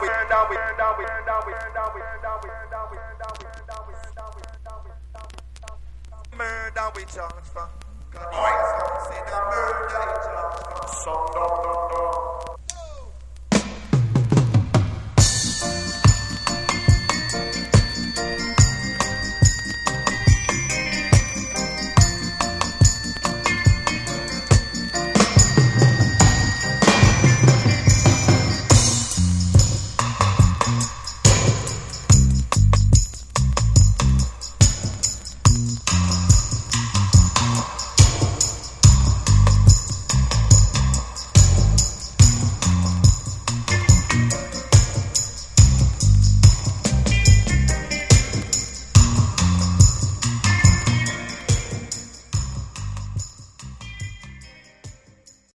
Murder we charge for. God, say the murder we charge for. Some dum dum dum.